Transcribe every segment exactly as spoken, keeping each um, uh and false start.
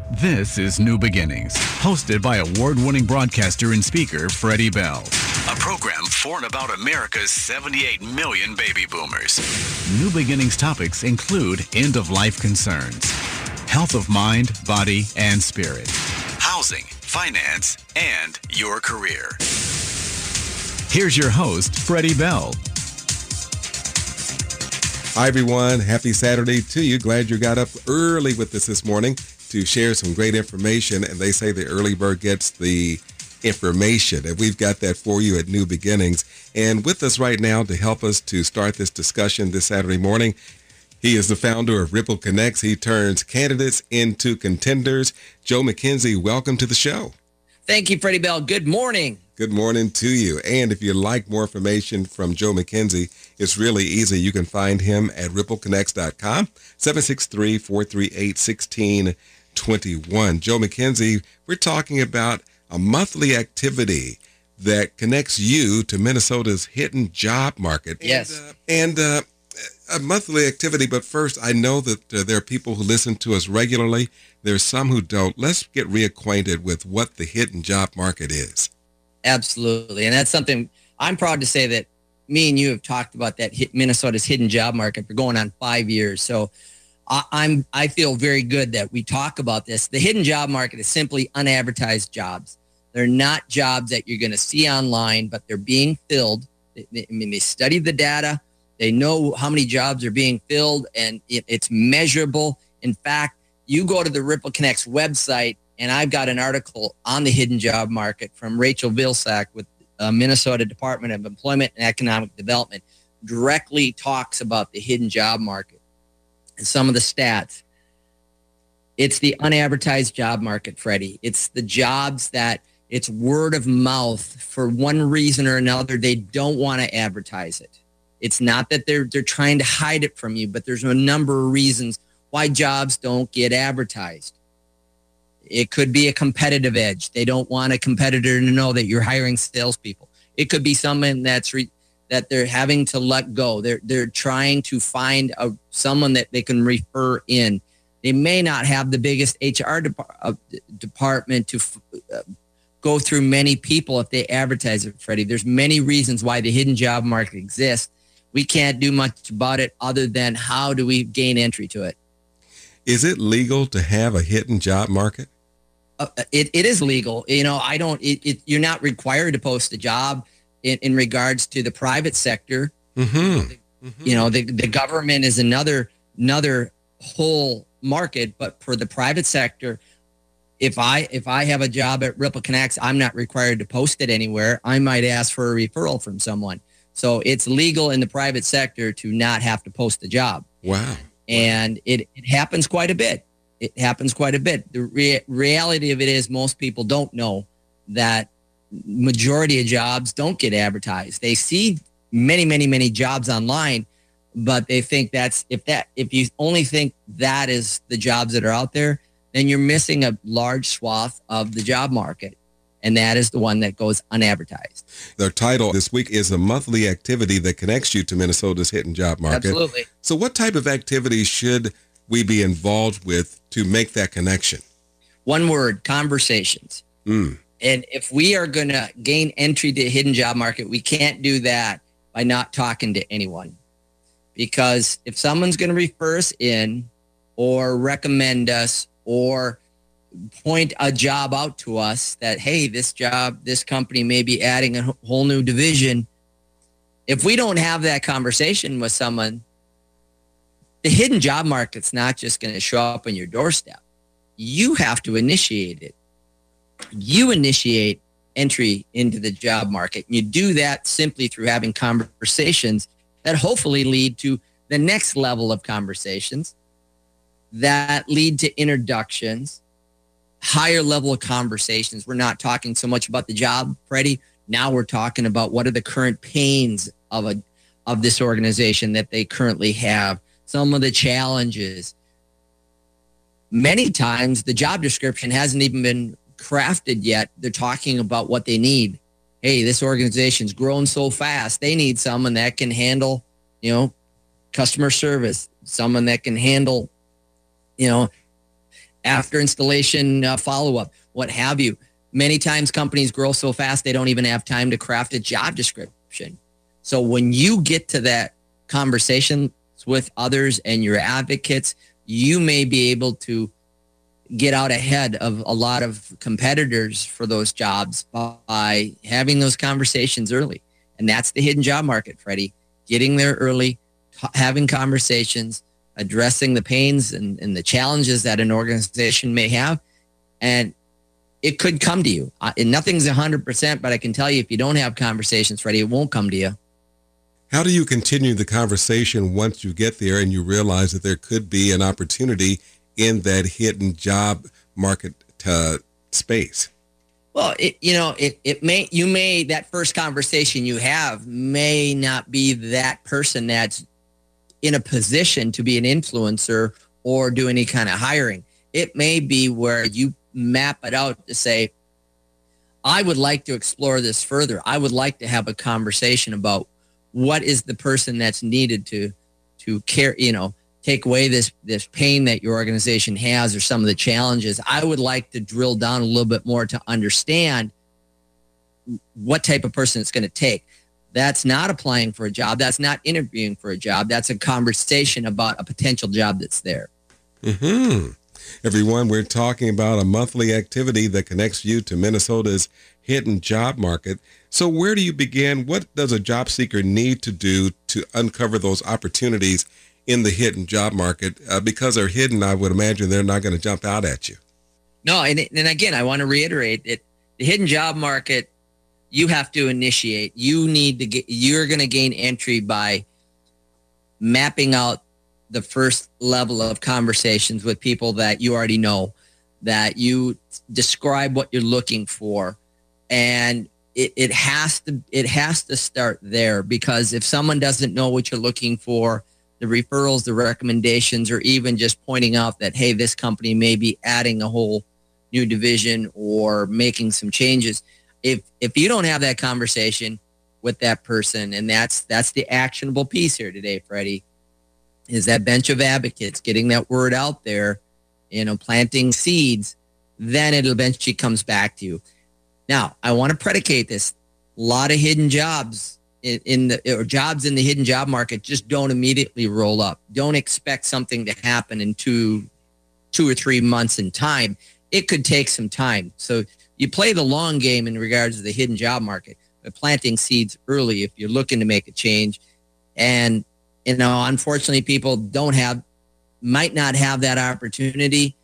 This is New Beginnings, hosted by award-winning broadcaster and speaker Freddie Bell. A program for and about America's seventy-eight million baby boomers. New Beginnings topics include end-of-life concerns, health of mind, body, and spirit, housing, finance, and your career. Here's your host, Freddie Bell. Hi, everyone. Happy Saturday to you. Glad you got up early with us this morning to share some great information. And they say the early bird gets the information. And we've got that for you at New Beginnings. And with us right now to help us to start this discussion this Saturday morning, he is the founder of Ripple Connects. He turns candidates into contenders. Joe McKenzie, welcome to the show. Thank you, Freddie Bell. Good morning. Good morning to you. And if you'd like more information from Joe McKenzie, it's really easy. You can find him at ripple connects dot com, seven six three, four three eight, one six two one. Joe McKenzie, we're talking about a monthly activity that connects you to Minnesota's hidden job market. Yes. And, uh, and uh, a monthly activity, but first, I know that uh, there are people who listen to us regularly. There's some who don't. Let's get reacquainted with what the hidden job market is. Absolutely. And that's something I'm proud to say that me and you have talked about, that hit Minnesota's hidden job market for going on five years. So I, I'm, I feel very good that we talk about this. The hidden job market is simply unadvertised jobs. They're not jobs that you're going to see online, but they're being filled. I mean, they study the data. They know how many jobs are being filled, and it, it's measurable. In fact, you go to the Ripple Connects website, and I've got an article on the hidden job market from Rachel Vilsack with uh, Minnesota Department of Employment and Economic Development, directly talks about the hidden job market and some of the stats. It's the unadvertised job market, Freddie. It's the jobs that it's word of mouth. For one reason or another, they don't want to advertise it. It's not that they're they're trying to hide it from you, but there's a number of reasons why jobs don't get advertised. It could be a competitive edge. They don't want a competitor to know that you're hiring salespeople. It could be someone that's re, that they're having to let go. They're they're trying to find a, someone that they can refer in. They may not have the biggest H R de, uh, department to uh, go through many people if they advertise it, Freddie. There's many reasons why the hidden job market exists. We can't do much about it other than how do we gain entry to it. Is it legal to have a hidden job market? Uh, it, it is legal. You know, I don't, it, it, you're not required to post a job in, in regards to the private sector. Mm-hmm. You know, the, mm-hmm. you know, the, the government is another, another whole market, but for the private sector, if I, if I have a job at Ripple Connects, I'm not required to post it anywhere. I might ask for a referral from someone. So it's legal in the private sector to not have to post a job. Wow. And it, it happens quite a bit. It happens quite a bit. The rea- reality of it is most people don't know that majority of jobs don't get advertised. They see many, many, many jobs online, but they think that's, if that, if you only think that is the jobs that are out there, then you're missing a large swath of the job market. And that is the one that goes unadvertised. Their title this week is a monthly activity that connects you to Minnesota's hidden job market. Absolutely. So what type of activities should we be involved with to make that connection? One word, conversations. Mm. And if we are going to gain entry to the hidden job market, we can't do that by not talking to anyone. Because if someone's going to refer us in or recommend us or point a job out to us that, hey, this job, this company may be adding a whole new division. If we don't have that conversation with someone, the hidden job market's not just going to show up on your doorstep. You have to initiate it. You initiate entry into the job market. You do that simply through having conversations that hopefully lead to the next level of conversations that lead to introductions, higher level of conversations. We're not talking so much about the job, Freddie. Now we're talking about what are the current pains of a of this organization that they currently have, some of the challenges. Many times the job description hasn't even been crafted yet. They're talking about what they need. Hey, this organization's grown so fast. They need someone that can handle, you know, customer service, someone that can handle, you know, after installation uh, follow-up, what have you. Many times companies grow so fast they don't even have time to craft a job description. So when you get to that conversation with others and your advocates, you may be able to get out ahead of a lot of competitors for those jobs by having those conversations early. And that's the hidden job market, Freddie. Getting there early, t- having conversations, addressing the pains and, and the challenges that an organization may have. And it could come to you. Uh, and nothing's one hundred percent, but I can tell you if you don't have conversations, Freddie, it won't come to you. How do you continue the conversation once you get there and you realize that there could be an opportunity in that hidden job market uh, space? Well, it, you know, it, it may, you may, that first conversation you have may not be that person that's in a position to be an influencer or do any kind of hiring. It may be where you map it out to say, I would like to explore this further. I would like to have a conversation about what is the person that's needed to, to care, you know, take away this, this pain that your organization has or some of the challenges. I would like to drill down a little bit more to understand what type of person it's going to take. That's not applying for a job. That's not interviewing for a job. That's a conversation about a potential job that's there. Mm-hmm. Everyone, we're talking about a monthly activity that connects you to Minnesota's hidden job market. So where do you begin? What does a job seeker need to do to uncover those opportunities in the hidden job market? Uh, because they're hidden, I would imagine they're not going to jump out at you. No, and, and again, I want to reiterate that the hidden job market, you have to initiate. You need to get, you're going to gain entry by mapping out the first level of conversations with people that you already know, that you describe what you're looking for. And it, it has to, it has to start there, because if someone doesn't know what you're looking for, the referrals, the recommendations, or even just pointing out that, hey, this company may be adding a whole new division or making some changes. If, if you don't have that conversation with that person, and that's, that's the actionable piece here today, Freddie, is that bench of advocates, getting that word out there, you know, planting seeds, then it eventually comes back to you. Now, I want to predicate this. A lot of hidden jobs in, in the, or jobs in the hidden job market just don't immediately roll up. Don't expect something to happen in two, two or three months in time. It could take some time. So you play the long game in regards to the hidden job market, but planting seeds early if you're looking to make a change. And you know, unfortunately, people don't have, might not have that opportunity,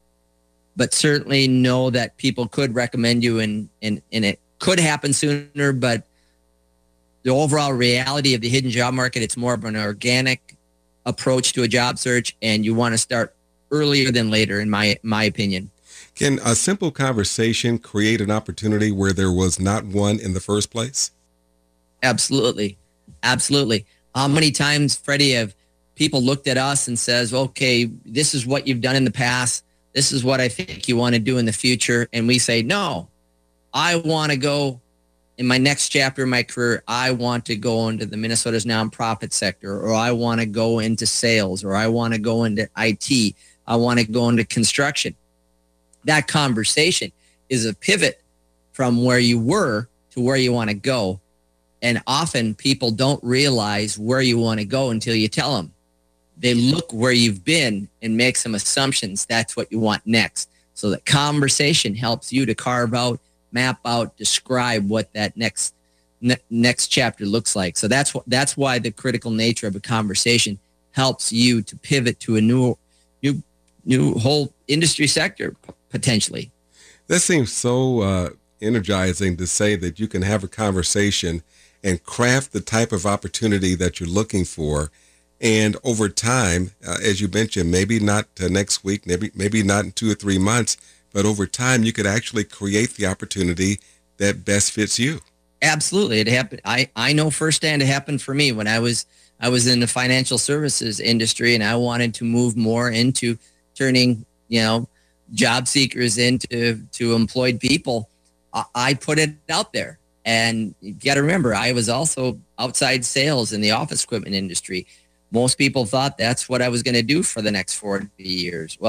but certainly know that people could recommend you, and, and, and it could happen sooner. But the overall reality of the hidden job market, it's more of an organic approach to a job search, and you want to start earlier than later, in my my opinion. Can a simple conversation create an opportunity where there was not one in the first place? Absolutely. Absolutely. How many times, Freddie, have people looked at us and says, okay, this is what you've done in the past. This is what I think you want to do in the future. And we say, no, I want to go in my next chapter of my career. I want to go into the Minnesota's nonprofit sector, or I want to go into sales, or I want to go into I T. I want to go into construction. That conversation is a pivot from where you were to where you want to go. And often people don't realize where you want to go until you tell them. They look where you've been and make some assumptions. That's what you want next. So the conversation helps you to carve out, map out, describe what that next ne- next chapter looks like. So that's what that's why the critical nature of a conversation helps you to pivot to a new new new whole industry sector potentially. That seems so uh, energizing to say that you can have a conversation and craft the type of opportunity that you're looking for. And over time, uh, as you mentioned, maybe not uh, next week, maybe maybe not in two or three months, but over time, you could actually create the opportunity that best fits you. Absolutely. It happened. I, I know firsthand it happened for me when I was I was in the financial services industry, and I wanted to move more into turning, you know, job seekers into to employed people. I, I put it out there. And you got to remember, I was also outside sales in the office equipment industry. Most people thought that's what I was going to do for the next forty years. Well,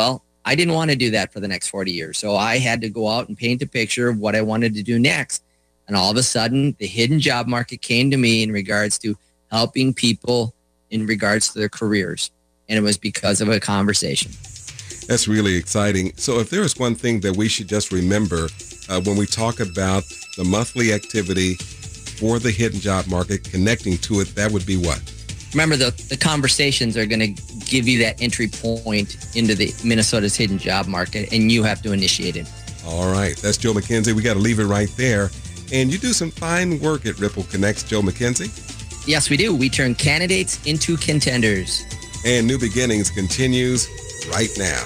I didn't want to do that for the next forty years. So I had to go out and paint a picture of what I wanted to do next. And all of a sudden, the hidden job market came to me in regards to helping people in regards to their careers. And it was because of a conversation. That's really exciting. So if there is one thing that we should just remember uh, when we talk about the monthly activity for the hidden job market, connecting to it, that would be what? Remember, the, the conversations are going to give you that entry point into the Minnesota's hidden job market, and you have to initiate it. All right. That's Joe McKenzie. We got to leave it right there. And you do some fine work at Ripple Connects, Joe McKenzie. Yes, we do. We turn candidates into contenders. And New Beginnings continues right now.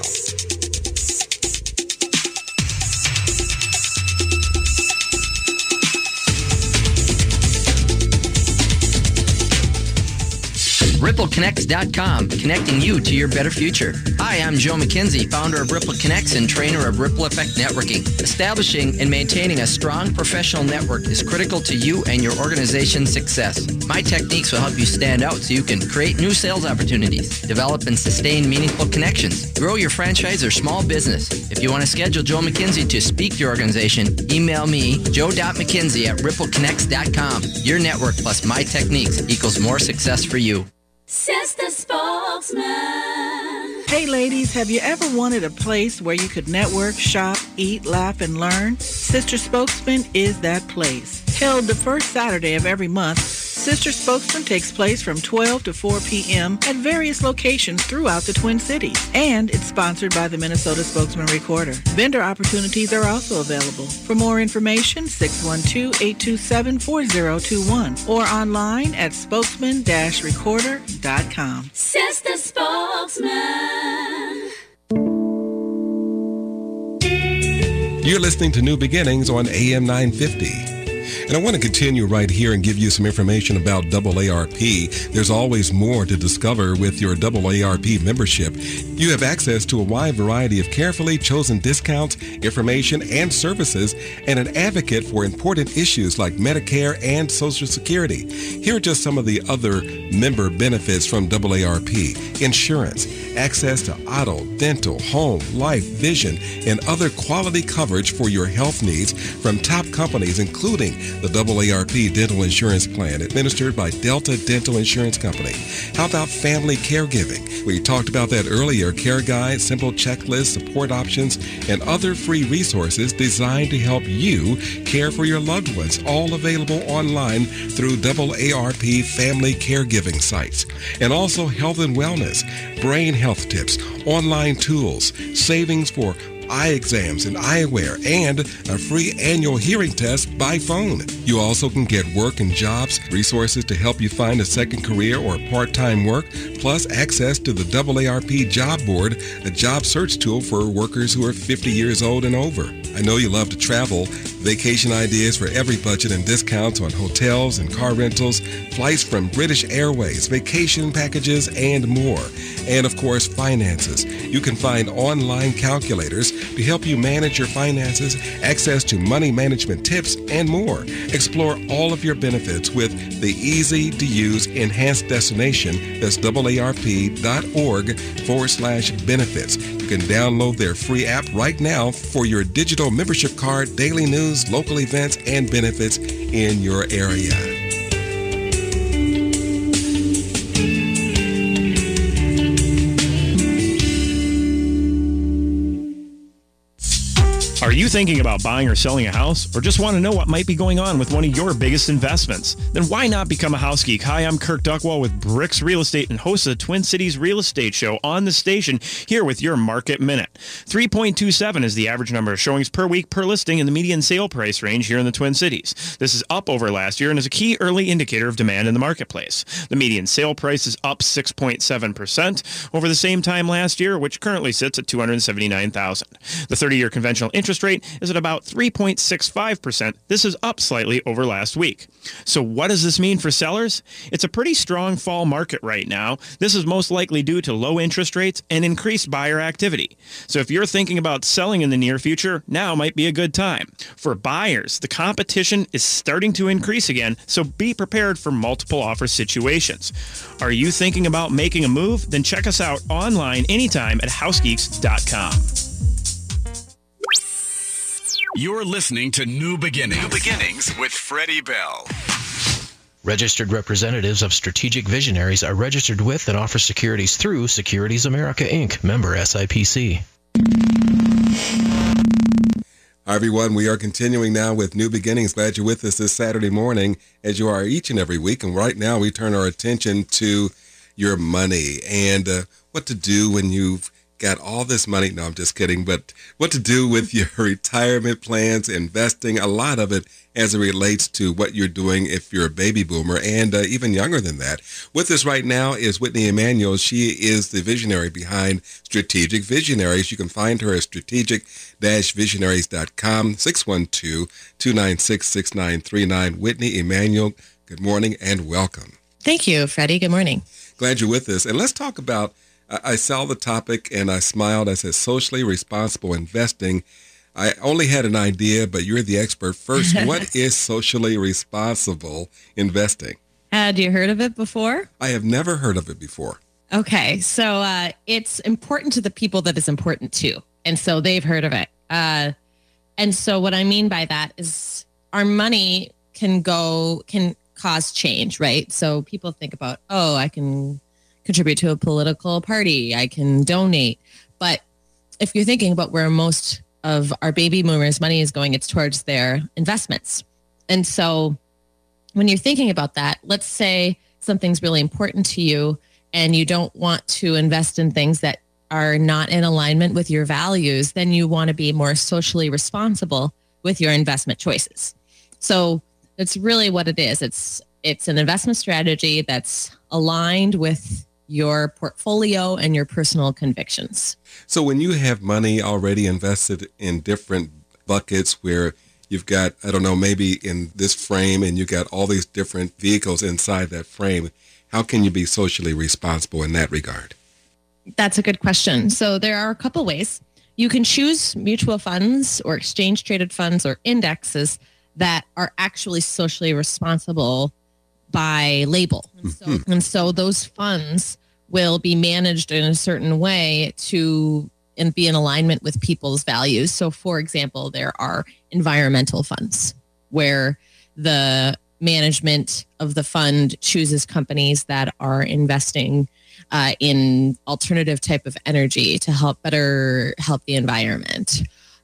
Ripple Connects dot com, connecting you to your better future. Hi, I'm Joe McKenzie, founder of Ripple Connects and trainer of Ripple Effect Networking. Establishing and maintaining a strong professional network is critical to you and your organization's success. My techniques will help you stand out so you can create new sales opportunities, develop and sustain meaningful connections, grow your franchise or small business. If you want to schedule Joe McKenzie to speak to your organization, email me, joe dot mckenzie at ripple connects dot com. Your network plus my techniques equals more success for you. Says the spokesman. Hey ladies, have you ever wanted a place where you could network, shop, eat, laugh, and learn? Sister Spokesman is that place. Held the first Saturday of every month, Sister Spokesman takes place from twelve to four p.m. at various locations throughout the Twin Cities. And it's sponsored by the Minnesota Spokesman Recorder. Vendor opportunities are also available. For more information, six one two, eight two seven, four zero two one or online at spokesman dash recorder dot com. Says the spokesman. You're listening to New Beginnings on A M nine fifty. And I want to continue right here and give you some information about double A R P. There's always more to discover with your double A R P membership. You have access to a wide variety of carefully chosen discounts, information, and services, and an advocate for important issues like Medicare and Social Security. Here are just some of the other member benefits from double A R P. Insurance, access to auto, dental, home, life, vision, and other quality coverage for your health needs from top companies, including the double A R P Dental Insurance Plan administered by Delta Dental Insurance Company. How about family caregiving? We talked about that earlier. Care guides, simple checklists, support options, and other free resources designed to help you care for your loved ones, all available online through double A R P family caregiving sites. And also health and wellness, brain health tips, online tools, savings for eye exams and eyewear, and a free annual hearing test by phone. You also can get work and jobs, resources to help you find a second career or part-time work, plus access to the double A R P Job Board, a job search tool for workers who are fifty years old and over. I know you love to travel. Vacation ideas for every budget and discounts on hotels and car rentals, flights from British Airways, vacation packages, and more. And of course, finances. You can find online calculators to help you manage your finances, access to money management tips, and more. Explore all of your benefits with the easy-to-use enhanced destination. That's double-arp.org forward slash benefits. You can download their free app right now for your digital membership card, daily news, local events, and benefits in your area. Are you thinking about buying or selling a house, or just want to know what might be going on with one of your biggest investments? Then why not become a house geek? Hi, I'm Kirk Duckwall with Bricks Real Estate and host of the Twin Cities Real Estate Show on the station, here with your Market Minute. three point two seven is the average number of showings per week per listing in the median sale price range here in the Twin Cities. This is up over last year and is a key early indicator of demand in the marketplace. The median sale price is up six point seven percent over the same time last year, which currently sits at two hundred seventy-nine thousand dollars. The thirty-year conventional interest interest rate is at about three point six five percent. This is up slightly over last week. So what does this mean for sellers? It's a pretty strong fall market right now. This is most likely due to low interest rates and increased buyer activity. So if you're thinking about selling in the near future, now might be a good time. For buyers, the competition is starting to increase again, so be prepared for multiple offer situations. Are you thinking about making a move? Then check us out online anytime at house geeks dot com. You're listening to New Beginnings. New Beginnings with Freddie Bell. Registered representatives of Strategic Visionaries are registered with and offer securities through Securities America, Incorporated, member S I P C. Hi, everyone. We are continuing now with New Beginnings. Glad you're with us this Saturday morning, as you are each and every week. And right now, we turn our attention to your money and uh, what to do when you've got all this money. No, I'm just kidding. But what to do with your retirement plans, investing, a lot of it as it relates to what you're doing if you're a baby boomer and uh, even younger than that. With us right now is Whitney Emanuel. She is the visionary behind Strategic Visionaries. You can find her at strategic dash visionaries dot com, six one two, two nine six, six nine three nine. Whitney Emanuel, good morning and welcome. Thank you, Freddie. Good morning. Glad you're with us. And let's talk about, I, I saw the topic and I smiled. I said socially responsible investing. I only had an idea, but you're the expert. First, what is socially responsible investing? Had you heard of it before? I have never heard of it before. Okay, so uh, it's important to the people that it's important to, and so they've heard of it. Uh, and so what I mean by that is our money can go, can cause change, right? So people think about, oh, I can contribute to a political party, I can donate. But if you're thinking about where most of our baby boomers' money is going, it's towards their investments. And so when you're thinking about that, let's say something's really important to you and you don't want to invest in things that are not in alignment with your values, then you want to be more socially responsible with your investment choices. So that's really what it is. It's it's an investment strategy that's aligned with your portfolio and your personal convictions. So when you have money already invested in different buckets where you've got, I don't know, maybe in this frame and you got all these different vehicles inside that frame, how can you be socially responsible in that regard? That's a good question. So there are a couple ways. You can choose mutual funds or exchange traded funds or indexes that are actually socially responsible by label. And so, mm-hmm. and so those funds will be managed in a certain way to and be in alignment with people's values. So for example, there are environmental funds where the management of the fund chooses companies that are investing uh, in alternative type of energy to help better help the environment.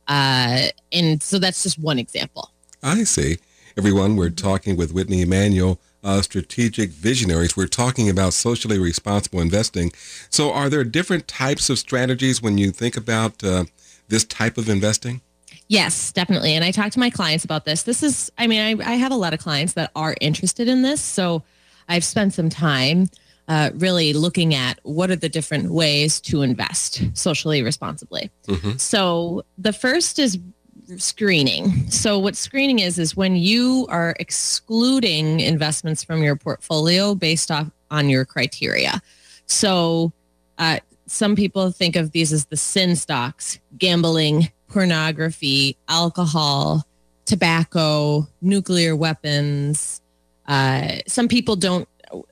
Uh, and so that's just one example. I see. Everyone, we're talking with Whitney Emanuel, uh, Strategic Visionaries. We're talking about socially responsible investing. So are there different types of strategies when you think about uh, this type of investing? Yes, definitely. And I talk to my clients about this. This is, I mean, I, I have a lot of clients that are interested in this. So I've spent some time uh, really looking at what are the different ways to invest socially responsibly. Mm-hmm. So the first is screening. So what screening is, is when you are excluding investments from your portfolio based off on your criteria. So uh, some people think of these as the sin stocks: gambling, pornography, alcohol, tobacco, nuclear weapons. Uh, some people don't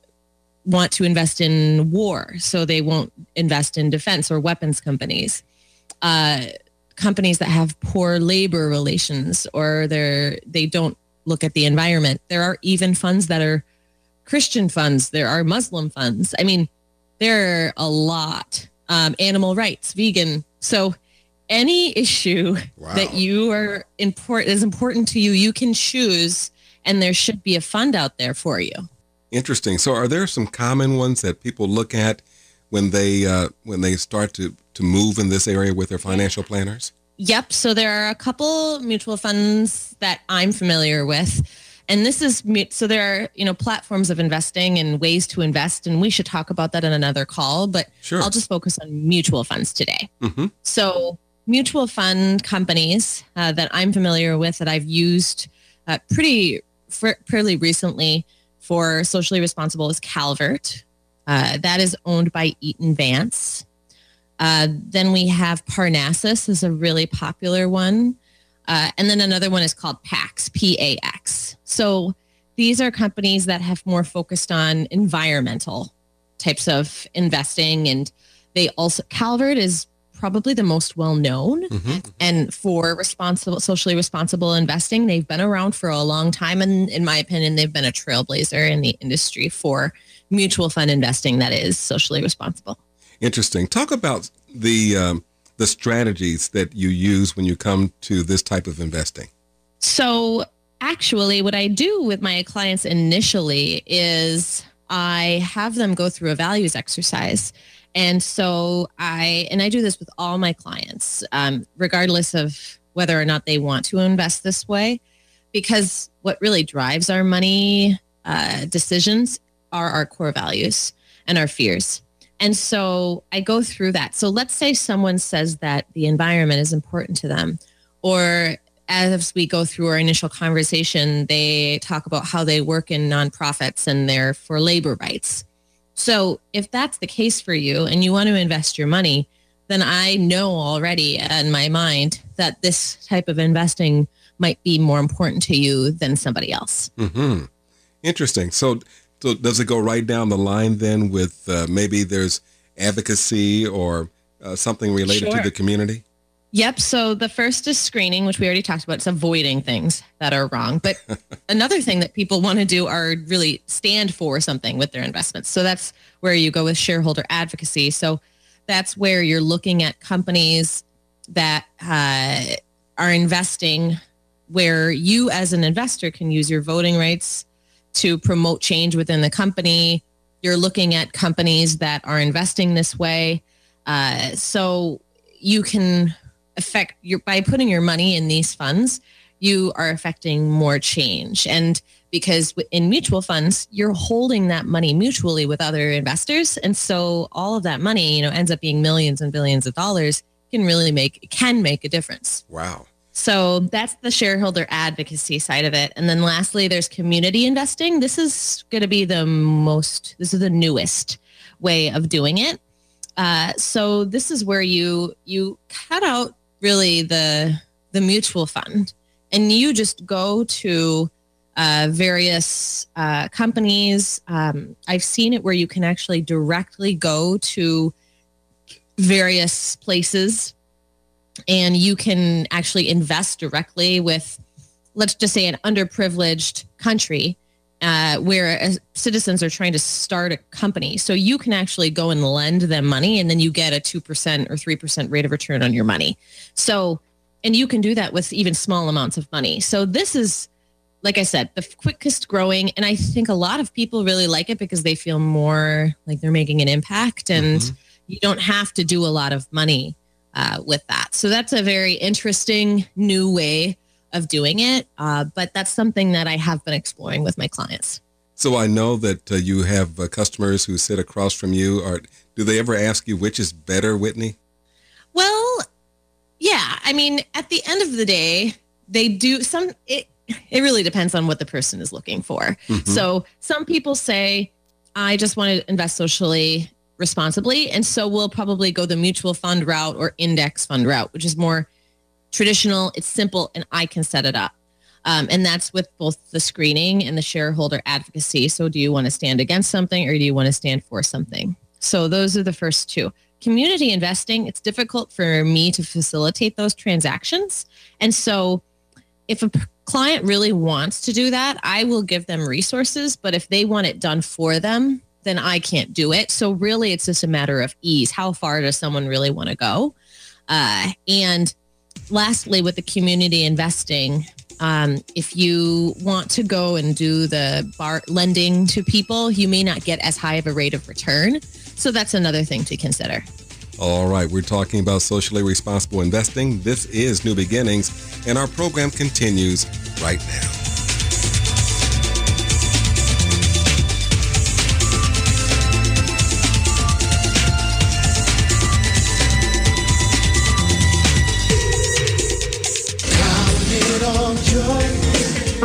want to invest in war, so they won't invest in defense or weapons companies. Uh, companies that have poor labor relations, or they're, they don't look at the environment. There are even funds that are Christian funds. There are Muslim funds. I mean, there are a lot. Um, animal rights, vegan. So any issue wow. that you are important is important to you, you can choose, and there should be a fund out there for you. Interesting. So are there some common ones that people look at when they uh, when they start to, to move in this area with their financial planners? Yep. So there are a couple mutual funds that I'm familiar with. And this is, so there are, you know, platforms of investing and ways to invest. And we should talk about that in another call, but sure. I'll just focus on mutual funds today. Mm-hmm. So mutual fund companies uh, that I'm familiar with that I've used uh, pretty fr- fairly recently for socially responsible is Calvert. Uh, that is owned by Eaton Vance. Uh, then we have Parnassus is a really popular one. Uh, and then another one is called PAX, P A X. So these are companies that have more focused on environmental types of investing. And they also, Calvert is probably the most well-known. Mm-hmm. And for responsible, socially responsible investing, they've been around for a long time. And in my opinion, they've been a trailblazer in the industry for mutual fund investing that is socially responsible. Interesting. Talk about the um, the strategies that you use when you come to this type of investing. So actually, what I do with my clients initially is I have them go through a values exercise. And so I, and I do this with all my clients, um, regardless of whether or not they want to invest this way, because what really drives our money uh, decisions are our core values and our fears. And so I go through that. So let's say someone says that the environment is important to them, or as we go through our initial conversation, they talk about how they work in nonprofits and they're for labor rights. So if that's the case for you and you want to invest your money, then I know already in my mind that this type of investing might be more important to you than somebody else. Mm-hmm. Interesting. So, so does it go right down the line then with uh, maybe there's advocacy or uh, something related Sure. to the community? Yep. So the first is screening, which we already talked about. It's avoiding things that are wrong. But another thing that people want to do are really stand for something with their investments. So that's where you go with shareholder advocacy. So that's where you're looking at companies that uh, are investing where you as an investor can use your voting rights to promote change within the company. You're looking at companies that are investing this way. Uh, so you can affect your, by putting your money in these funds, you are affecting more change. And because in mutual funds, you're holding that money mutually with other investors. And so all of that money, you know, ends up being millions and billions of dollars, can really make, can make a difference. Wow. So that's the shareholder advocacy side of it. And then lastly, there's community investing. This is going to be the most, this is the newest way of doing it. Uh, so this is where you, you cut out really the, the mutual fund and you just go to uh, various uh, companies. Um, I've seen it where you can actually directly go to various places and you can actually invest directly with, let's just say, an underprivileged country uh, where uh, citizens are trying to start a company. So you can actually go and lend them money and then you get a two percent or three percent rate of return on your money. So, and you can do that with even small amounts of money. So this is, like I said, the quickest growing. And I think a lot of people really like it because they feel more like they're making an impact and mm-hmm. you don't have to do a lot of money uh, with that. So that's a very interesting new way of doing it. Uh, but that's something that I have been exploring with my clients. So I know that uh, you have uh, customers who sit across from you. Or do they ever ask you which is better, Whitney? Well, yeah. I mean, at the end of the day, they do some, it, it really depends on what the person is looking for. Mm-hmm. So some people say, I just want to invest socially responsibly. And so we'll probably go the mutual fund route or index fund route, which is more traditional, it's simple, and I can set it up. Um, and that's with both the screening and the shareholder advocacy. So do you want to stand against something or do you want to stand for something? So those are the first two. Community investing, it's difficult for me to facilitate those transactions. And so if a p- client really wants to do that, I will give them resources. But if they want it done for them, then I can't do it. So really, it's just a matter of ease. How far does someone really want to go? Uh, and lastly, with the community investing, um, if you want to go and do the bar lending to people, you may not get as high of a rate of return. So that's another thing to consider. All right, we're talking about socially responsible investing. This is New Beginnings, and our program continues right now.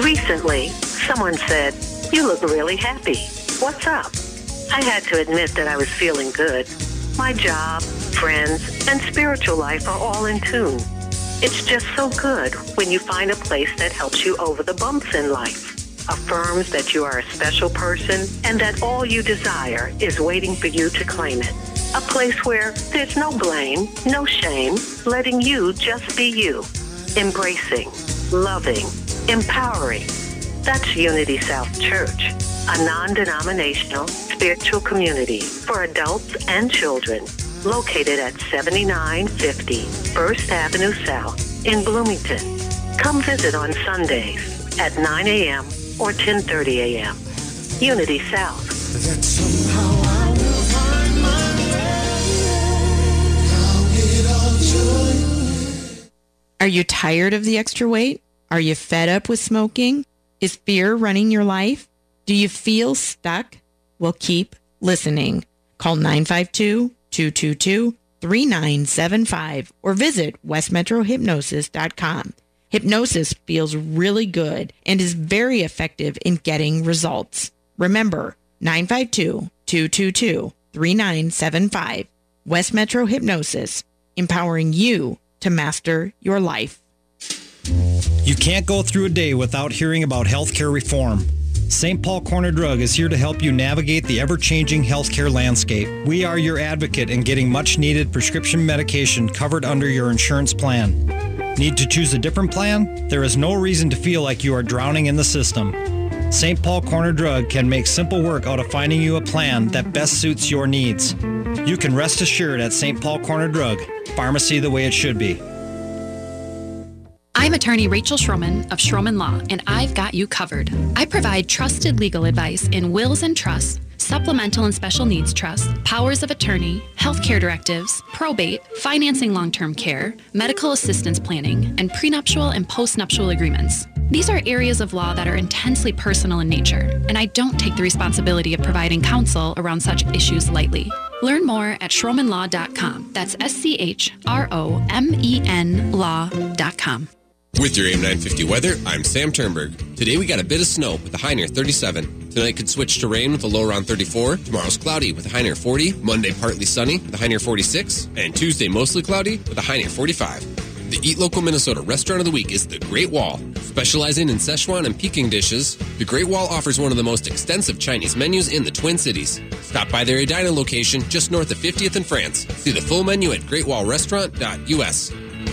Recently, someone said, "You look really happy. What's up?" I had to admit that I was feeling good. My job, friends, and spiritual life are all in tune. It's just so good when you find a place that helps you over the bumps in life, affirms that you are a special person, and that all you desire is waiting for you to claim it. A place where there's no blame, no shame, letting you just be you. Embracing, loving, empowering. That's Unity South Church, a non-denominational spiritual community for adults and children, located at seventy-nine fifty First Avenue South in Bloomington. Come visit on Sundays at nine a.m. or ten thirty a.m. Unity South. That somehow I will find my way. I'll get all joy. Are you tired of the extra weight? Are you fed up with smoking? Is fear running your life? Do you feel stuck? Well, keep listening. Call nine five two, two two two, three nine seven five or visit west metro hypnosis dot com. Hypnosis feels really good and is very effective in getting results. Remember, nine five two, two two two, three nine seven five. West Metro Hypnosis, empowering you to master your life. You can't go through a day without hearing about healthcare reform. Saint Paul Corner Drug is here to help you navigate the ever-changing healthcare landscape. We are your advocate in getting much-needed prescription medication covered under your insurance plan. Need to choose a different plan? There is no reason to feel like you are drowning in the system. Saint Paul Corner Drug can make simple work out of finding you a plan that best suits your needs. You can rest assured at Saint Paul Corner Drug, pharmacy the way it should be. I'm attorney Rachel Schroman of Schroman Law, and I've got you covered. I provide trusted legal advice in wills and trusts, supplemental and special needs trusts, powers of attorney, healthcare directives, probate, financing long-term care, medical assistance planning, and prenuptial and postnuptial agreements. These are areas of law that are intensely personal in nature, and I don't take the responsibility of providing counsel around such issues lightly. Learn more at schromen law dot com. That's S C H R O M E N law dot com. With your A M nine fifty weather, I'm Sam Turnberg. Today we got a bit of snow with a high near thirty-seven. Tonight could switch to rain with a low around thirty-four. Tomorrow's cloudy with a high near forty. Monday partly sunny with a high near forty-six. And Tuesday mostly cloudy with a high near forty-five. The Eat Local Minnesota Restaurant of the Week is The Great Wall. Specializing in Szechuan and Peking dishes, The Great Wall offers one of the most extensive Chinese menus in the Twin Cities. Stop by their Edina location just north of fiftieth and France. See the full menu at great wall restaurant dot U S.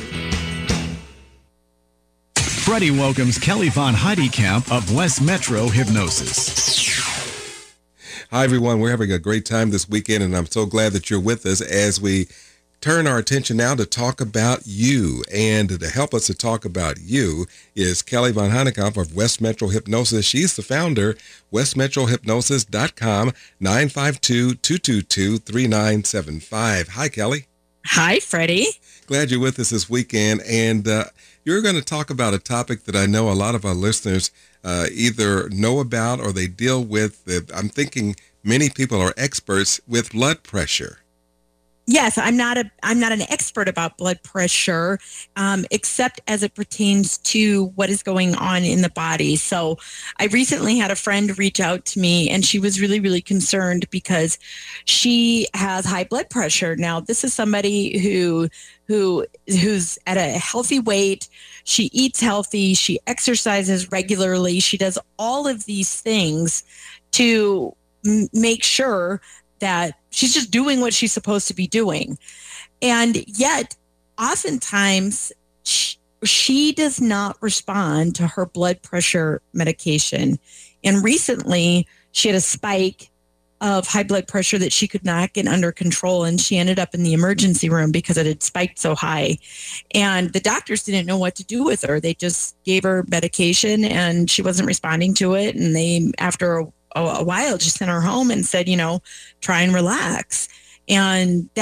Freddie welcomes Kelly Von Heidekamp of West Metro Hypnosis. Hi, everyone. We're having a great time this weekend, and I'm so glad that you're with us as we turn our attention now to talk about you. And to help us to talk about you is Kelly Von Heidekamp of West Metro Hypnosis. She's the founder, west metro hypnosis dot com, nine five two, two two two, three nine seven five. Hi, Kelly. Hi, Freddie. Glad you're with us this weekend. And uh, you're going to talk about a topic that I know a lot of our listeners uh, either know about or they deal with. Uh, I'm thinking many people are experts with blood pressure. Yes, I'm not a I'm not an expert about blood pressure, um, except as it pertains to what is going on in the body. So I recently had a friend reach out to me, and she was really, really concerned because she has high blood pressure. Now, this is somebody who who who's at a healthy weight. She eats healthy. She exercises regularly. She does all of these things to m- make sure that she's just doing what she's supposed to be doing. And yet, oftentimes, she, she does not respond to her blood pressure medication. And recently, she had a spike of high blood pressure that she could not get under control. And she ended up in the emergency room because it had spiked so high. And the doctors didn't know what to do with her. They just gave her medication and she wasn't responding to it. And they, after a a while, just sent her home and said, you know, try and relax. And that's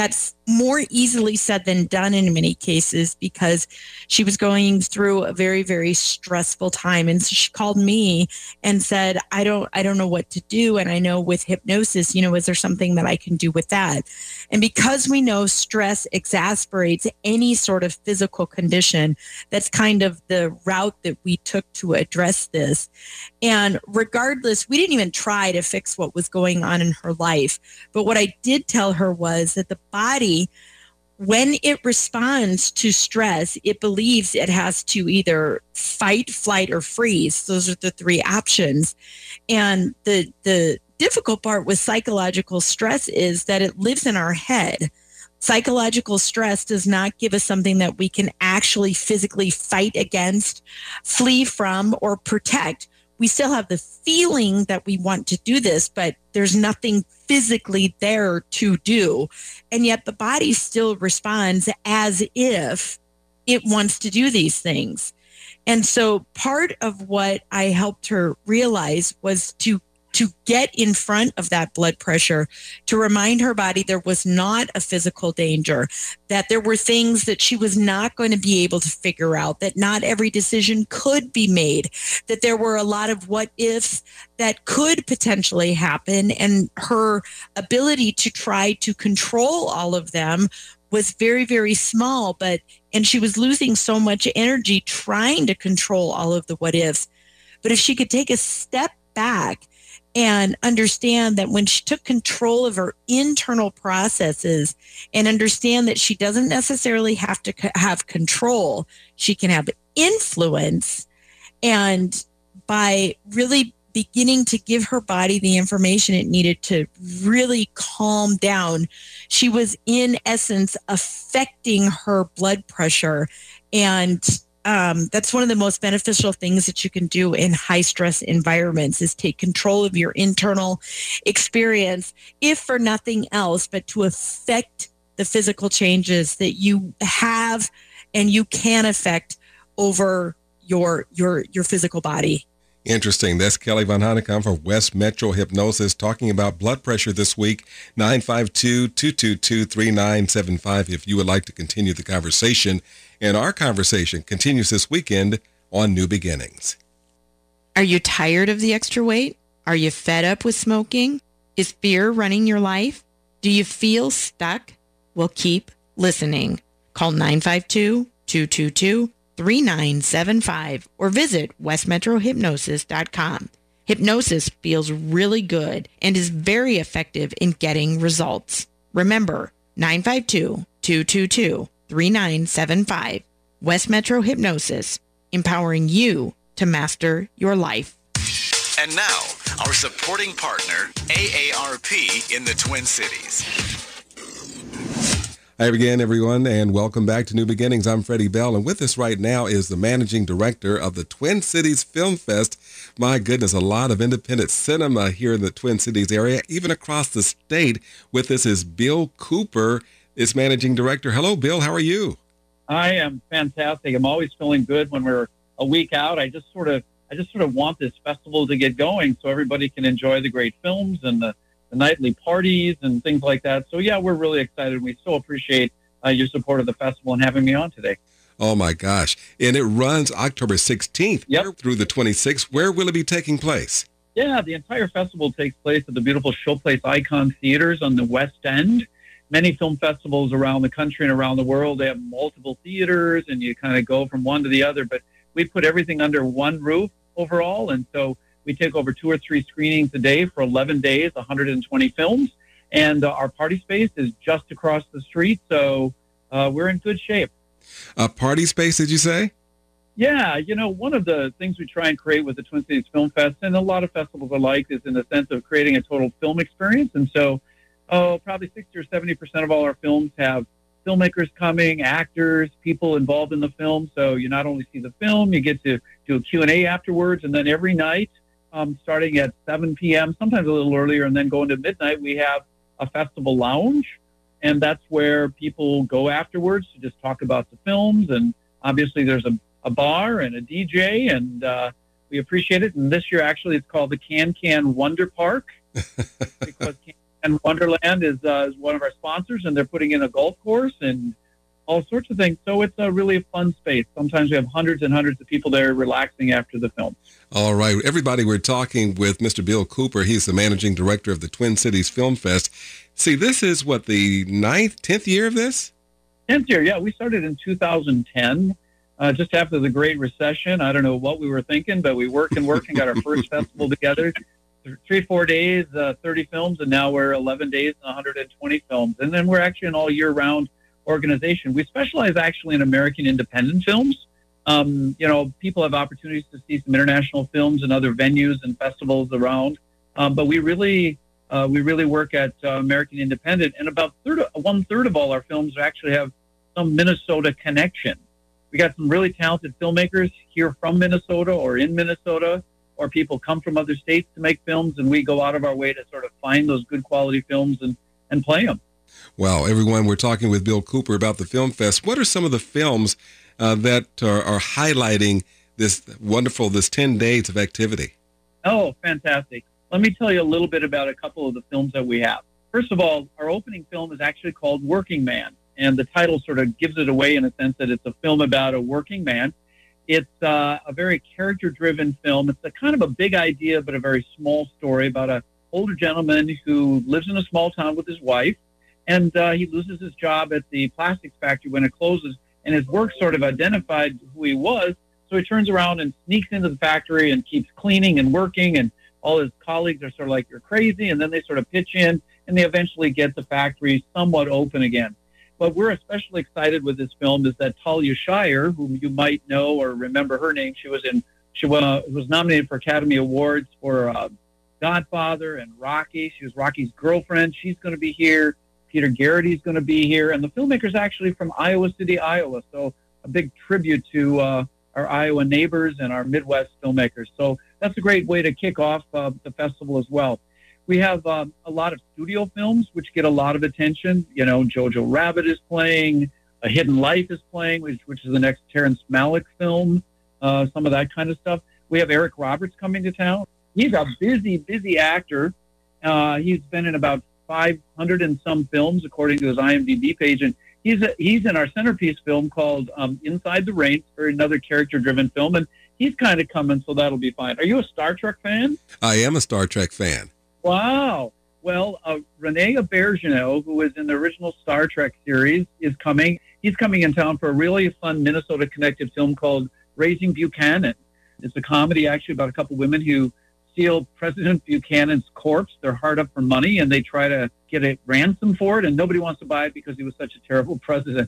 more easily said than done in many cases because she was going through a very, very stressful time. And so she called me and said, I don't, I don't know what to do. And I know with hypnosis, you know, is there something that I can do with that? And because we know stress exasperates any sort of physical condition, that's kind of the route that we took to address this. And regardless, we didn't even try to fix what was going on in her life. But what I did tell her was that the body, when it responds to stress, it believes it has to either fight, flight, or freeze. Those are the three options. And the the difficult part with psychological stress is that it lives in our head. Psychological stress does not give us something that we can actually physically fight against, flee from, or protect. We still have the feeling that we want to do this, but there's nothing physically there to do. And yet the body still responds as if it wants to do these things. And so part of what I helped her realize was to to get in front of that blood pressure, to remind her body there was not a physical danger, that there were things that she was not going to be able to figure out, that not every decision could be made, that there were a lot of what ifs that could potentially happen, and her ability to try to control all of them was very, very small, but, and she was losing so much energy trying to control all of the what ifs. But if she could take a step back and understand that when she took control of her internal processes and understand that she doesn't necessarily have to c- have control, she can have influence. And by really beginning to give her body the information it needed to really calm down, she was in essence affecting her blood pressure. And Um, that's one of the most beneficial things that you can do in high stress environments is take control of your internal experience, if for nothing else, but to affect the physical changes that you have and you can affect over your, your, your physical body. Interesting. That's Kelly Von Hanekom for West Metro Hypnosis talking about blood pressure this week. nine five two, two two two, three nine seven five if you would like to continue the conversation. And our conversation continues this weekend on New Beginnings. Are you tired of the extra weight? Are you fed up with smoking? Is fear running your life? Do you feel stuck? Well, keep listening. Call nine five two, two two two, three nine seven five or visit west metro hypnosis dot com. Hypnosis feels really good and is very effective in getting results. Remember, nine five two, two two two, three nine seven five. West Metro Hypnosis, empowering you to master your life. And now, our supporting partner, A A R P in the Twin Cities. Hi again, everyone, and welcome back to New Beginnings. I'm Freddie Bell, and with us right now is the managing director of the Twin Cities Film Fest. My goodness, a lot of independent cinema here in the Twin Cities area, even across the state. With us is Bill Cooper, its managing director. Hello, Bill. How are you? I am fantastic. I'm always feeling good when we're a week out. I just sort of, I just sort of want this festival to get going so everybody can enjoy the great films and the, the nightly parties and things like that. So yeah, we're really excited. We so appreciate uh, your support of the festival and having me on today. Oh my gosh. And it runs October sixteenth yep. through the twenty-sixth. Where will it be taking place? Yeah, the entire festival takes place at the beautiful Showplace Icon Theaters on the West End. Many film festivals around the country and around the world, they have multiple theaters and you kind of go from one to the other, but we put everything under one roof overall. And so we take over two or three screenings a day for eleven days, one hundred twenty films. And uh, our party space is just across the street. So uh, we're in good shape. A party space, did you say? Yeah. You know, one of the things we try and create with the Twin Cities Film Fest, and a lot of festivals are like, is in the sense of creating a total film experience. And so Oh, probably sixty or seventy percent of all our films have filmmakers coming, actors, people involved in the film. So you not only see the film, you get to do a Q and A afterwards. And then every night, um, starting at seven p.m., sometimes a little earlier, and then going to midnight, we have a festival lounge. And that's where people go afterwards to just talk about the films. And obviously there's a, a bar and a D J, and uh, we appreciate it. And this year, actually, it's called the Can Can Wonder Park because and Wonderland is, uh, is one of our sponsors, and they're putting in a golf course and all sorts of things. So it's a really fun space. Sometimes we have hundreds and hundreds of people there relaxing after the film. All right. Everybody, we're talking with Mister Bill Cooper. He's the managing director of the Twin Cities Film Fest. See, this is what, the ninth, tenth year of this? tenth year, yeah. We started in two thousand ten, uh, just after the Great Recession. I don't know what we were thinking, but we worked and worked and got our first festival together. Three, four days, uh, thirty films, and now we're eleven days and one hundred twenty films. And then we're actually an all year-round organization. We specialize actually in American independent films. Um, you know, people have opportunities to see some international films and other venues and festivals around, um, but we really uh, we really work at uh, American independent. And about third of, one third of all our films actually have some Minnesota connection. We got some really talented filmmakers here from Minnesota or in Minnesota, or people come from other states to make films, and we go out of our way to sort of find those good quality films and, and play them. Wow, everyone, we're talking with Bill Cooper about the Film Fest. What are some of the films uh, that are, are highlighting this wonderful, this ten days of activity? Oh, fantastic. Let me tell you a little bit about a couple of the films that we have. First of all, our opening film is actually called Working Man, and the title sort of gives it away in a sense that it's a film about a working man. It's uh, a very character-driven film. It's a kind of a big idea, but a very small story about an older gentleman who lives in a small town with his wife, and uh, he loses his job at the plastics factory when it closes, and his work sort of identified who he was, so he turns around and sneaks into the factory and keeps cleaning and working, and all his colleagues are sort of like, you're crazy, and then they sort of pitch in, and they eventually get the factory somewhat open again. What we're especially excited with this film is that Talia Shire, whom you might know or remember her name, she was in, she uh, was nominated for Academy Awards for uh, Godfather and Rocky. She was Rocky's girlfriend. She's going to be here. Peter Garrity's going to be here. And the filmmaker's actually from Iowa City, Iowa. So a big tribute to uh, our Iowa neighbors and our Midwest filmmakers. So that's a great way to kick off uh, the festival as well. We have um, a lot of studio films, which get a lot of attention. You know, Jojo Rabbit is playing, A Hidden Life is playing, which, which is the next Terrence Malick film, uh, some of that kind of stuff. We have Eric Roberts coming to town. He's a busy, busy actor. Uh, he's been in about five hundred and some films, according to his I M D B page. And he's a, he's in our centerpiece film called um, Inside the Rain, for another character-driven film. And he's kind of coming, so that'll be fine. Are you a Star Trek fan? I am a Star Trek fan. Wow. Well, uh, Rene Auberjonois, who was in the original Star Trek series, is coming. He's coming in town for a really fun Minnesota-connected film called Raising Buchanan. It's a comedy, actually, about a couple women who steal President Buchanan's corpse. They're hard up for money, and they try to get a ransom for it, and nobody wants to buy it because he was such a terrible president.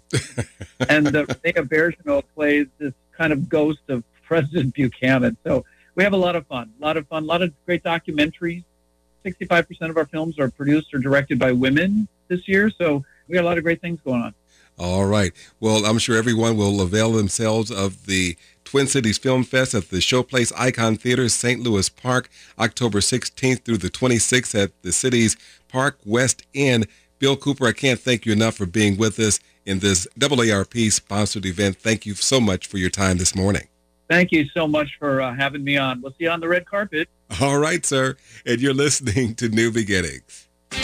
and uh, Rene Auberjonois plays this kind of ghost of President Buchanan. So we have a lot of fun, a lot of fun, a lot of great documentaries. sixty-five percent of our films are produced or directed by women this year, so we got a lot of great things going on. All right. Well, I'm sure everyone will avail themselves of the Twin Cities Film Fest at the Showplace Icon Theater, Saint Louis Park, October sixteenth through the twenty-sixth at the city's Park West End. Bill Cooper, I can't thank you enough for being with us in this A A R P-sponsored event. Thank you so much for your time this morning. Thank you so much for uh, having me on. We'll see you on the red carpet. All right, sir. And you're listening to New Beginnings.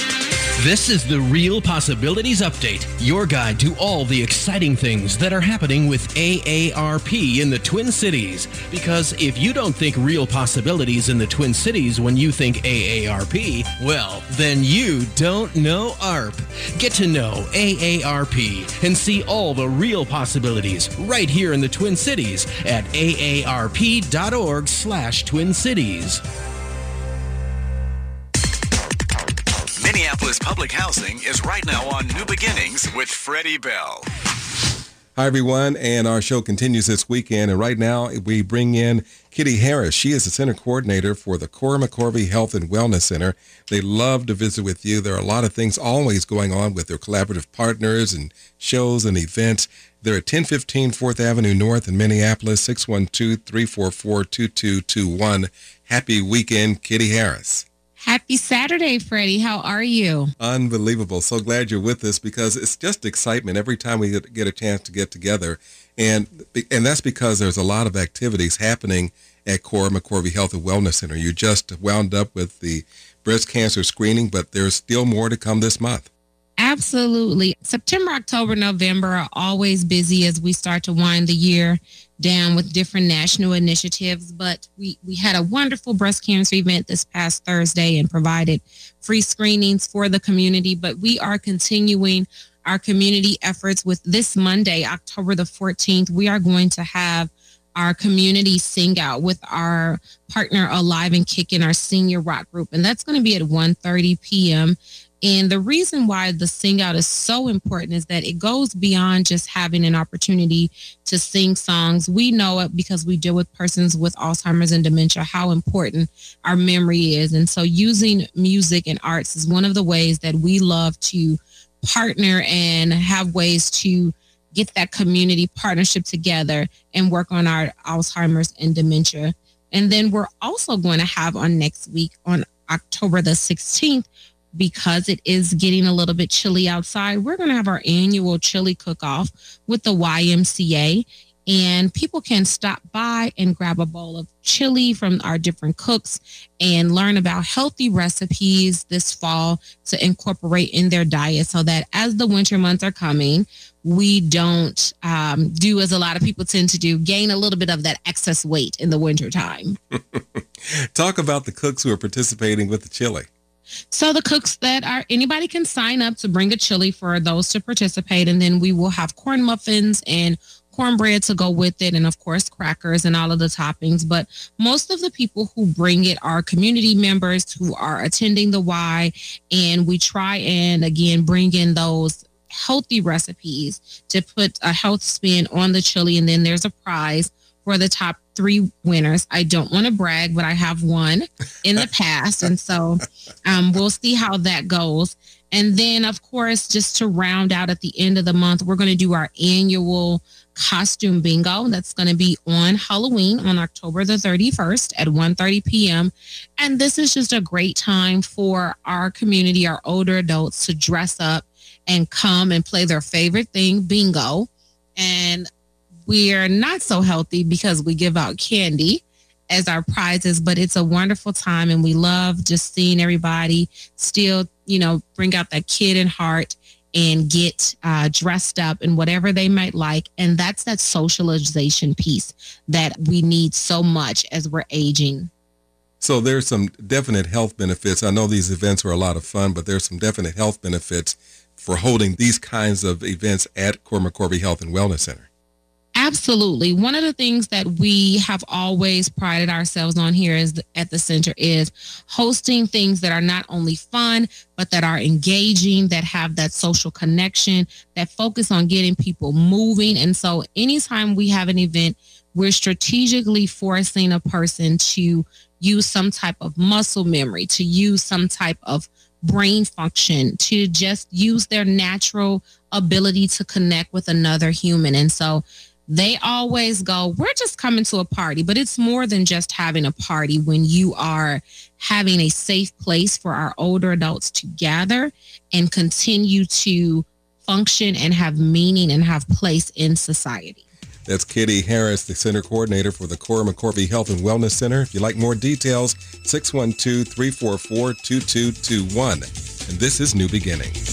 This is the Real Possibilities Update, your guide to all the exciting things that are happening with A A R P in the Twin Cities. Because if you don't think real possibilities in the Twin Cities when you think A A R P, well, then you don't know A R P. Get to know A A R P and see all the real possibilities right here in the Twin Cities at A A R P dot org slash Twin Cities. Minneapolis Public Housing is right now on New Beginnings with Freddie Bell. Hi, everyone, and our show continues this weekend, and right now we bring in Kitty Harris. She is the center coordinator for the Cora McCorvey Health and Wellness Center. They love to visit with you. There are a lot of things always going on with their collaborative partners and shows and events. They're at ten fifteen fourth Avenue North in Minneapolis, six one two, three four four, two two two one. Happy weekend, Kitty Harris. Happy Saturday, Freddie. How are you? Unbelievable. So glad you're with us because it's just excitement every time we get a chance to get together. And and that's because there's a lot of activities happening at Cora McCorvey Health and Wellness Center. You just wound up with the breast cancer screening, but there's still more to come this month. Absolutely. September, October, November are always busy as we start to wind the year down with different national initiatives. But we, we had a wonderful breast cancer event this past Thursday and provided free screenings for the community. But we are continuing our community efforts with this Monday, October the fourteenth. We are going to have our community sing out with our partner Alive and Kickin', our senior rock group. And that's going to be at one thirty p.m. And the reason why the sing out is so important is that it goes beyond just having an opportunity to sing songs. We know it because we deal with persons with Alzheimer's and dementia, how important our memory is. And so using music and arts is one of the ways that we love to partner and have ways to get that community partnership together and work on our Alzheimer's and dementia. And then we're also going to have on next week on October the sixteenth, because it is getting a little bit chilly outside, we're going to have our annual chili cook-off with the Y M C A. And people can stop by and grab a bowl of chili from our different cooks and learn about healthy recipes this fall to incorporate in their diet so that as the winter months are coming, we don't um, do as a lot of people tend to do, gain a little bit of that excess weight in the winter time. Talk about the cooks who are participating with the chili. So the cooks that are, anybody can sign up to bring a chili for those to participate. And then we will have corn muffins and cornbread to go with it. And of course, crackers and all of the toppings. But most of the people who bring it are community members who are attending the Y. And we try and again, bring in those healthy recipes to put a health spin on the chili. And then there's a prize for the top three winners. I don't want to brag, but I have won in the past. And so um, we'll see how that goes. And then, of course, just to round out at the end of the month, we're going to do our annual costume bingo. That's going to be on Halloween on October the thirty-first at one thirty p.m. And this is just a great time for our community, our older adults, to dress up and come and play their favorite thing, bingo. And we're not so healthy because we give out candy as our prizes, but it's a wonderful time. And we love just seeing everybody still, you know, bring out that kid in heart and get uh, dressed up in whatever they might like. And that's that socialization piece that we need so much as we're aging. So there's some definite health benefits. I know these events are a lot of fun, but there's some definite health benefits for holding these kinds of events at Core McCorvey Health and Wellness Center. Absolutely. One of the things that we have always prided ourselves on here is at the center is hosting things that are not only fun, but that are engaging, that have that social connection, that focus on getting people moving. And so anytime we have an event, we're strategically forcing a person to use some type of muscle memory, to use some type of brain function, to just use their natural ability to connect with another human. And so they always go, we're just coming to a party, but it's more than just having a party when you are having a safe place for our older adults to gather and continue to function and have meaning and have place in society. That's Kitty Harris, the Center Coordinator for the Core McCorvey Health and Wellness Center. If you'd like more details, six one two, three four four, two two two one. And this is New Beginnings.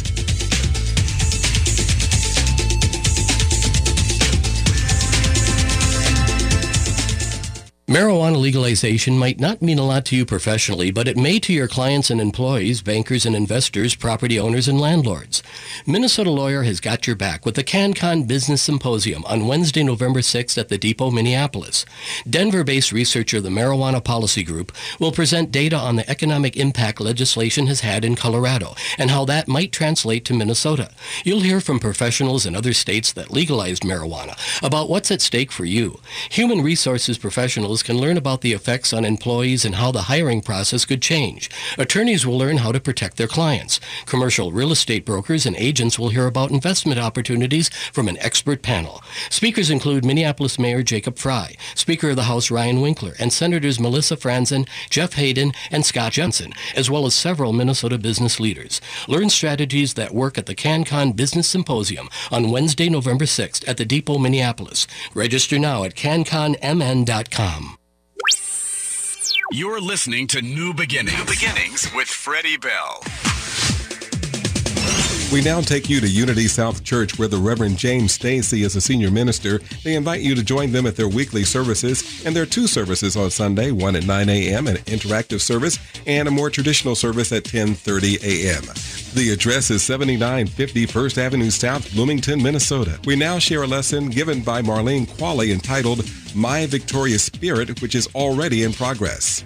Marijuana legalization might not mean a lot to you professionally, but it may to your clients and employees, bankers and investors, property owners and landlords. Minnesota Lawyer has got your back with the CanCon Business Symposium on Wednesday, November sixth at the Depot, Minneapolis. Denver-based researcher the Marijuana Policy Group will present data on the economic impact legislation has had in Colorado and how that might translate to Minnesota. You'll hear from professionals in other states that legalized marijuana about what's at stake for you. Human resources professionals can learn about the effects on employees and how the hiring process could change. Attorneys will learn how to protect their clients. Commercial real estate brokers and agents will hear about investment opportunities from an expert panel. Speakers include Minneapolis Mayor Jacob Fry, Speaker of the House Ryan Winkler, and Senators Melissa Franzen, Jeff Hayden, and Scott Johnson, as well as several Minnesota business leaders. Learn strategies that work at the CanCon Business Symposium on Wednesday, November sixth at the Depot, Minneapolis. Register now at can con m n dot com. You're listening to New Beginnings. New Beginnings with Freddie Bell. We now take you to Unity South Church, where the Reverend James Stacy is a senior minister. They invite you to join them at their weekly services, and there are two services on Sunday, one at nine a.m., an interactive service, and a more traditional service at ten thirty a.m. The address is seventy-nine fifty First Avenue South, Bloomington, Minnesota. We now share a lesson given by Marlene Qualley entitled My Victorious Spirit, which is already in progress.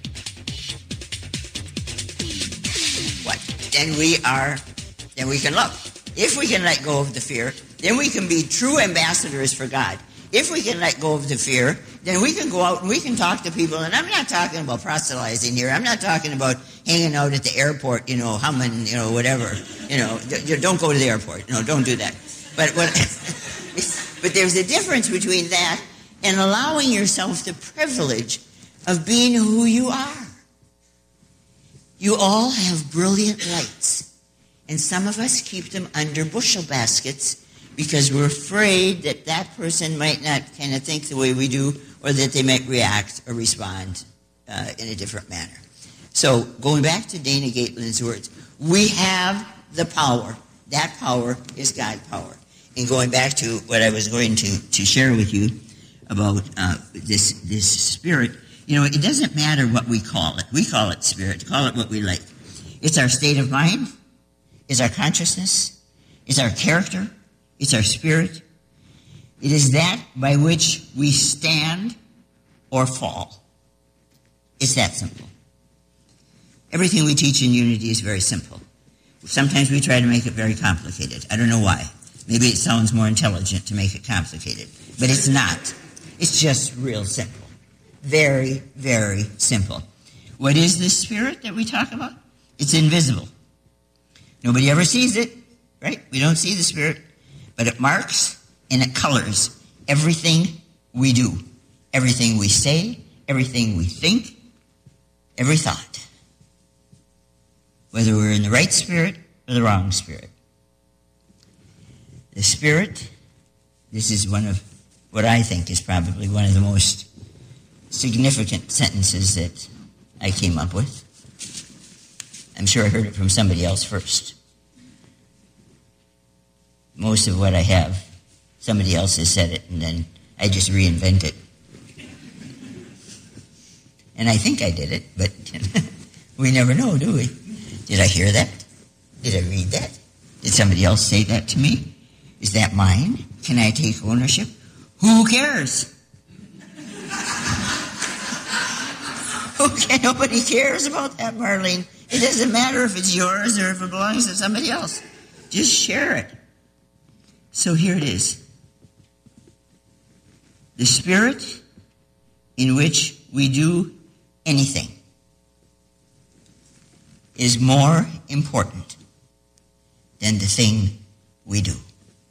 What? Then we are... then we can love. If we can let go of the fear, then we can be true ambassadors for God. If we can let go of the fear, then we can go out and we can talk to people. And I'm not talking about proselytizing here. I'm not talking about hanging out at the airport, you know, humming, you know, whatever. You know, don't go to the airport. No, don't do that. But what, but there's a difference between that and allowing yourself the privilege of being who you are. You all have brilliant lights. And some of us keep them under bushel baskets because we're afraid that that person might not kind of think the way we do, or that they might react or respond uh, in a different manner. So going back to Dana Gaitlin's words, we have the power. That power is God power. And going back to what I was going to, to share with you about uh, this, this spirit, you know, it doesn't matter what we call it. We call it spirit. Call it what we like. It's our state of mind. It's our consciousness. It's our character. It's our spirit. It is that by which we stand or fall. It's that simple. Everything we teach in Unity is very simple. Sometimes we try to make it very complicated. I don't know why. Maybe it sounds more intelligent to make it complicated. But it's not. It's just real simple. Very, very simple. What is this spirit that we talk about? It's invisible. Nobody ever sees it, right? We don't see the spirit. But it marks and it colors everything we do. Everything we say, everything we think, every thought. Whether we're in the right spirit or the wrong spirit. The spirit, this is one of what I think is probably one of the most significant sentences that I came up with. I'm sure I heard it from somebody else first. Most of what I have, somebody else has said it, and then I just reinvent it. And I think I did it, but we never know, do we? Did I hear that? Did I read that? Did somebody else say that to me? Is that mine? Can I take ownership? Who cares? Okay, nobody cares about that, Marlene. It doesn't matter if it's yours or if it belongs to somebody else. Just share it. So here it is. The spirit in which we do anything is more important than the thing we do.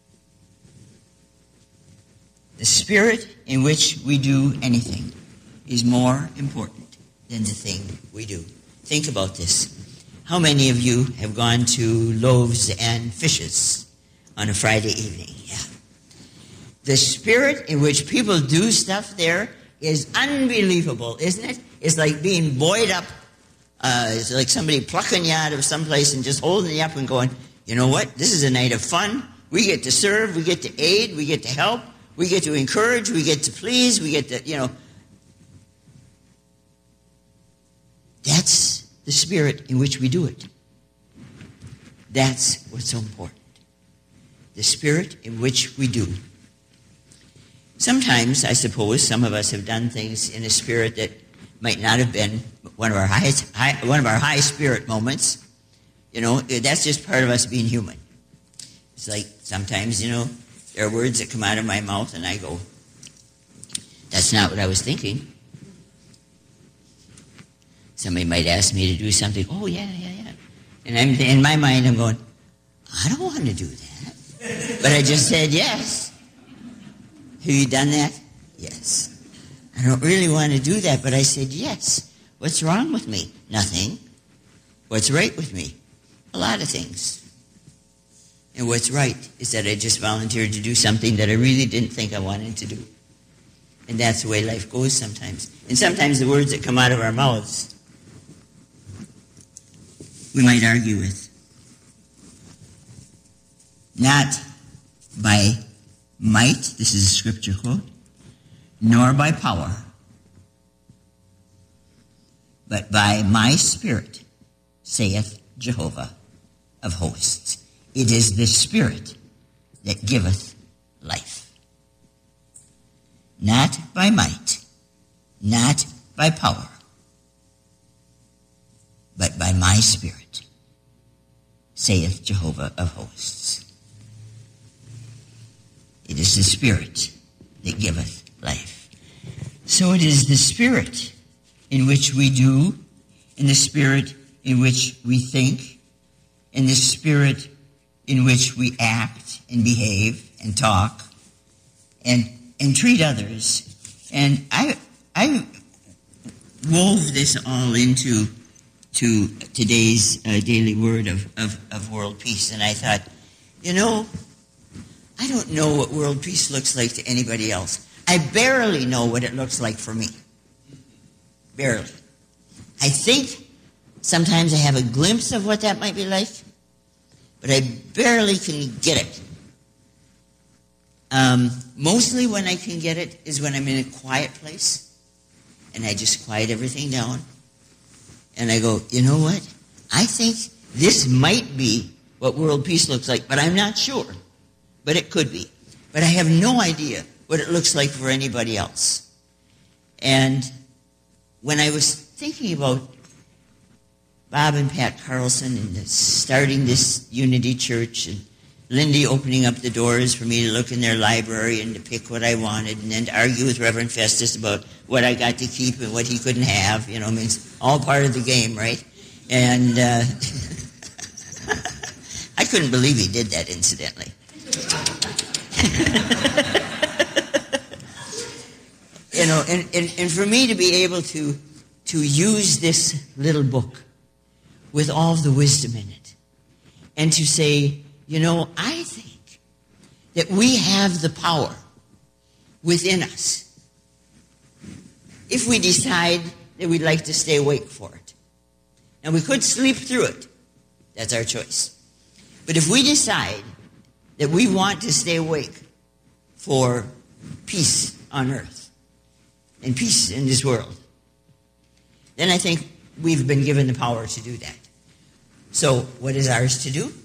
The spirit in which we do anything is more important than the thing we do. Think about this. How many of you have gone to Loaves and Fishes on a Friday evening? Yeah. The spirit in which people do stuff there is unbelievable, isn't it? It's like being buoyed up. Uh, it's like somebody plucking you out of someplace and just holding you up and going, you know what? This is a night of fun. We get to serve. We get to aid. We get to help. We get to encourage. We get to please. We get to, you know. That's the spirit in which we do it. That's what's so important. The spirit in which we do. Sometimes, I suppose, some of us have done things in a spirit that might not have been one of our highest, high, one of our high spirit moments. You know, that's just part of us being human. It's like sometimes, you know, there are words that come out of my mouth and I go, that's not what I was thinking. Somebody might ask me to do something. Oh, yeah, yeah, yeah. And I'm, in my mind, I'm going, I don't want to do that. But I just said yes. Have you done that? Yes. I don't really want to do that, but I said yes. What's wrong with me? Nothing. What's right with me? A lot of things. And what's right is that I just volunteered to do something that I really didn't think I wanted to do. And that's the way life goes sometimes. And sometimes the words that come out of our mouths, we might argue with. Not by might, this is a scripture quote, nor by power, but by my Spirit, saith Jehovah of hosts. It is the Spirit that giveth life. Not by might, not by power, but by my Spirit, saith Jehovah of hosts. It is the Spirit that giveth life. So it is the Spirit in which we do, and the Spirit in which we think, and the Spirit in which we act and behave and talk and and treat others. And I I wove this all into to today's uh, daily word of, of, of world peace. And I thought, you know, I don't know what world peace looks like to anybody else. I barely know what it looks like for me. Barely. I think sometimes I have a glimpse of what that might be like, but I barely can get it. Um, mostly when I can get it is when I'm in a quiet place, and I just quiet everything down, and I go, you know what? I think this might be what world peace looks like, but I'm not sure. But it could be. But I have no idea what it looks like for anybody else. And when I was thinking about Bob and Pat Carlson and this, starting this Unity Church, and Lindy opening up the doors for me to look in their library and to pick what I wanted, and then to argue with Reverend Festus about what I got to keep and what he couldn't have, you know, I mean, it's all part of the game, right? And uh, I couldn't believe he did that, incidentally. You know, and, and, and for me to be able to to use this little book with all of the wisdom in it, and to say, you know, I think that we have the power within us if we decide that we'd like to stay awake for it. Now, we could sleep through it. That's our choice. But if we decide that we want to stay awake for peace on earth and peace in this world, then I think we've been given the power to do that. So what is ours to do?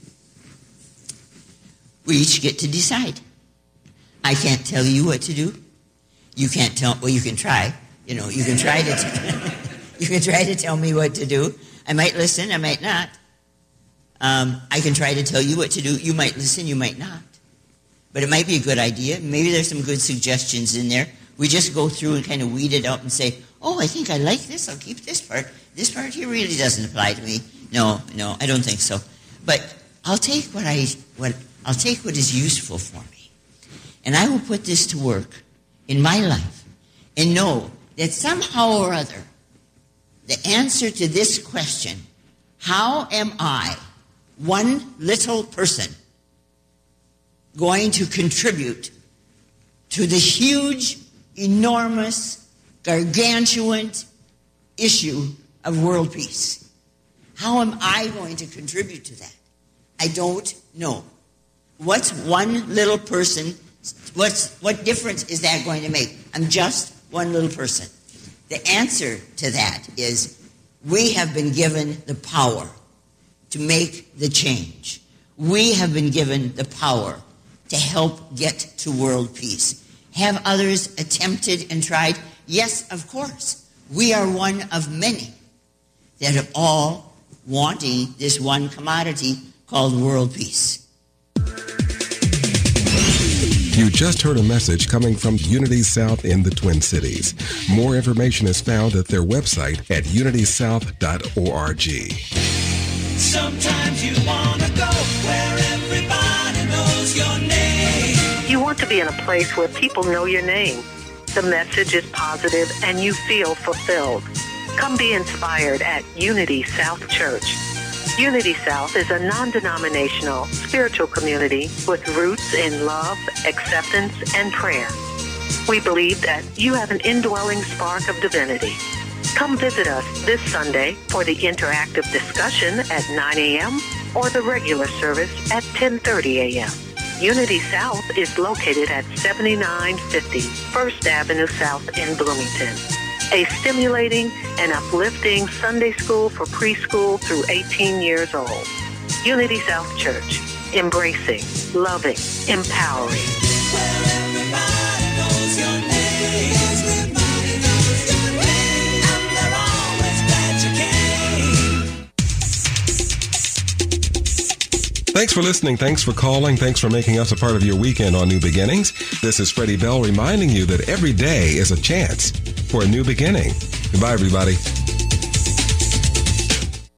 We each get to decide. I can't tell you what to do. You can't tell, well, you can try. You know, you can try to, t- you can try to tell me what to do. I might listen, I might not. Um, I can try to tell you what to do. You might listen, you might not. But it might be a good idea. Maybe there's some good suggestions in there. We just go through and kind of weed it out and say, oh, I think I like this. I'll keep this part. This part here really doesn't apply to me. No, no, I don't think so. But I'll take what I what I'll take what is useful for me, and I will put this to work in my life, and know that somehow or other, the answer to this question, how am I, one little person, going to contribute to the huge, enormous, gargantuan issue of world peace? How am I going to contribute to that? I don't know. What's one little person, what's, what difference is that going to make? I'm just one little person. The answer to that is we have been given the power to make the change. We have been given the power to help get to world peace. Have others attempted and tried? Yes, of course. We are one of many that are all wanting this one commodity called world peace. You just heard a message coming from Unity South in the Twin Cities. More information is found at their website at unity south dot org. Sometimes you want to go where everybody knows your name. You want to be in a place where people know your name. The message is positive and you feel fulfilled. Come be inspired at Unity South Church. Unity South is a non-denominational spiritual community with roots in love, acceptance, and prayer. We believe that you have an indwelling spark of divinity. Come visit us this Sunday for the interactive discussion at nine a.m. or the regular service at ten thirty a.m. Unity South is located at seventy-nine fifty First Avenue South in Bloomington. A stimulating and uplifting Sunday school for preschool through eighteen years old. Unity South Church, embracing, loving, empowering. Thanks for listening. Thanks for calling. Thanks for making us a part of your weekend on New Beginnings. This is Freddie Bell reminding you that every day is a chance for a new beginning. Goodbye, everybody.